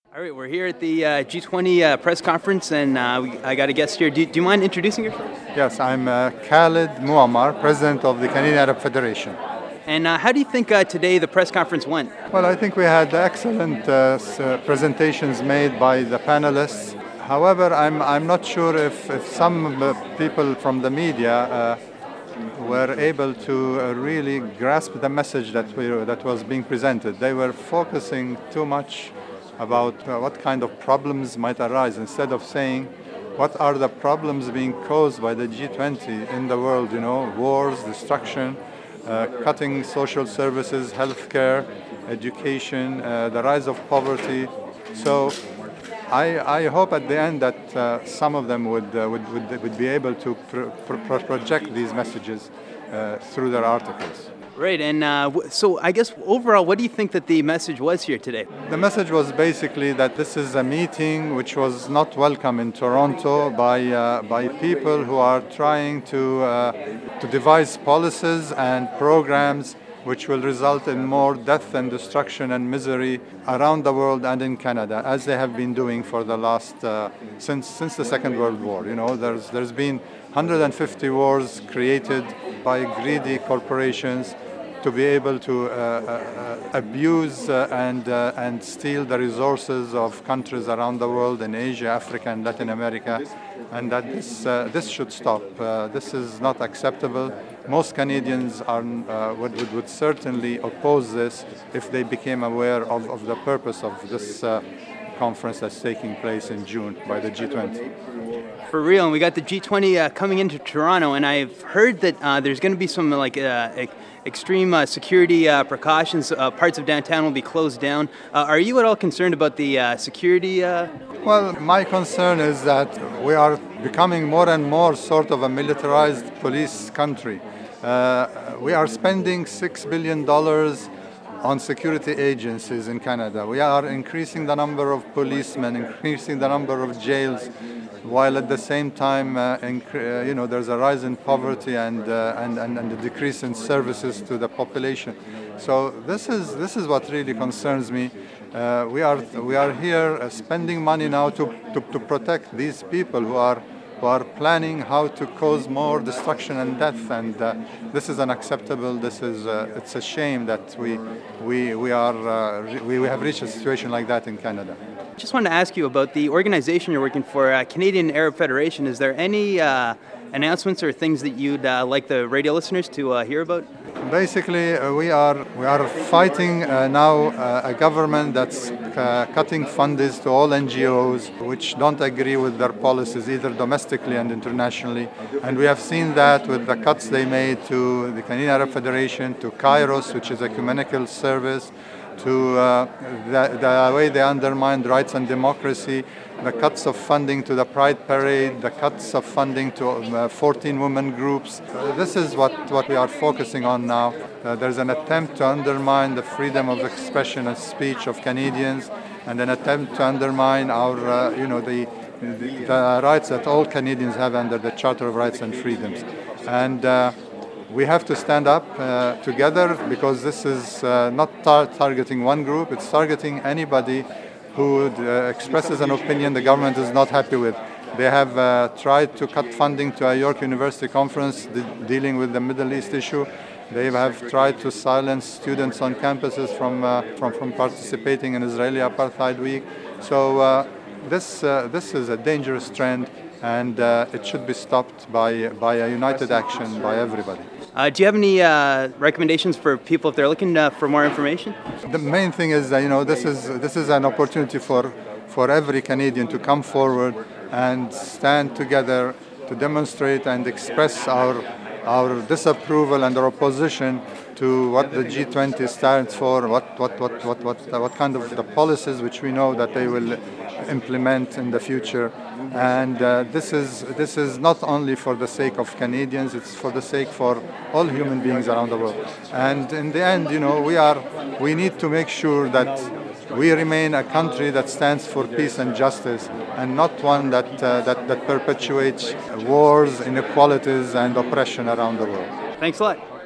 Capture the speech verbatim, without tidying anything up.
All right, we're here at the uh, G twenty uh, press conference, and uh, we, I got a guest here. Do, do you mind introducing yourself? Yes, I'm uh, Khalid Muammar, President of the Canadian Arab Federation. And uh, how do you think uh, today the press conference went? Well, I think we had excellent uh, s- uh, presentations made by the panelists. However, I'm, I'm not sure if, if some uh, people from the media uh, were able to uh, really grasp the message that, we, that was being presented. They were focusing too much about uh, what kind of problems might arise instead of saying what are the problems being caused by the G twenty in the world, you know, wars, destruction, uh, cutting social services, healthcare, education, uh, the rise of poverty. So I, I hope at the end that uh, some of them would, uh, would, would, would be able to pro- pro- project these messages uh, through their articles. Right, and uh, w- so I guess overall, what do you think that the message was here today? The message was basically that this is a meeting which was not welcome in Toronto by uh, by people who are trying to uh, to devise policies and programs which will result in more death and destruction and misery around the world and in Canada, as they have been doing for the last uh, since since the Second World War. You know, there's there's been one hundred fifty wars created by greedy corporations to be able to uh, uh, abuse uh, and uh, and steal the resources of countries around the world in Asia, Africa, and Latin America, and that this uh, this should stop. Uh, this is not acceptable. Most Canadians are uh, would, would would certainly oppose this if they became aware of, of the purpose of this uh, conference that's taking place in June by the G twenty. For real, and we got the G twenty uh, coming into Toronto, and I've heard that uh, there's going to be some like uh, e- extreme uh, security uh, precautions. Uh, parts of downtown will be closed down. Uh, are you at all concerned about the uh, security? Uh... Well, my concern is that we are becoming more and more sort of a militarized police country. Uh, we are spending six billion dollars on security agencies in Canada. We are increasing the number of policemen, increasing the number of jails, while at the same time, uh, incre- uh, you know, there's a rise in poverty and, uh, and, and, and a decrease in services to the population. So this is this is what really concerns me. Uh, we are we are here uh, spending money now to, to, to protect these people who are who are planning how to cause more destruction and death, and uh, this is unacceptable. This is uh, it's a shame that we we we are uh, re- we, we have reached a situation like that in Canada. Just wanted to ask you about the organization you're working for, uh, Canadian Arab Federation. Is there any uh, announcements or things that you'd uh, like the radio listeners to uh, hear about? Basically, uh, we are we are fighting uh, now uh, a government that's uh, cutting funds to all N G Os which don't agree with their policies, either domestically and internationally. And we have seen that with the cuts they made to the Canadian Arab Federation, to Kairos, which is a ecumenical service, to uh, the, the way they undermined rights and democracy, the cuts of funding to the Pride Parade, the cuts of funding to uh, fourteen women groups. Uh, this is what, what we are focusing on now. Uh, there's an attempt to undermine the freedom of expression and speech of Canadians, and an attempt to undermine our, uh, you know, the, the, the rights that all Canadians have under the Charter of Rights and Freedoms. And uh, we have to stand up uh, together, because this is uh, not tar- targeting one group, it's targeting anybody who uh, expresses an opinion the government is not happy with. They have uh, tried to cut funding to a York University conference de- dealing with the Middle East issue. They have tried to silence students on campuses from uh, from, from participating in Israeli Apartheid Week. So uh, this uh, this is a dangerous trend, and uh, it should be stopped by by a united action by everybody. Uh, do you have any uh, recommendations for people if they're looking uh, for more information? The main thing is that, you know, this is this is an opportunity for for every Canadian to come forward and stand together to demonstrate and express our our disapproval and our opposition to what the G twenty stands for, what what what what what what kind of the policies which we know that they will implement in the future. And uh, this is this is not only for the sake of Canadians, it's for the sake for all human beings around the world. And in the end, you know, we are we need to make sure that we remain a country that stands for peace and justice, and not one that uh, that, that perpetuates wars, inequalities, and oppression around the world. Thanks a lot.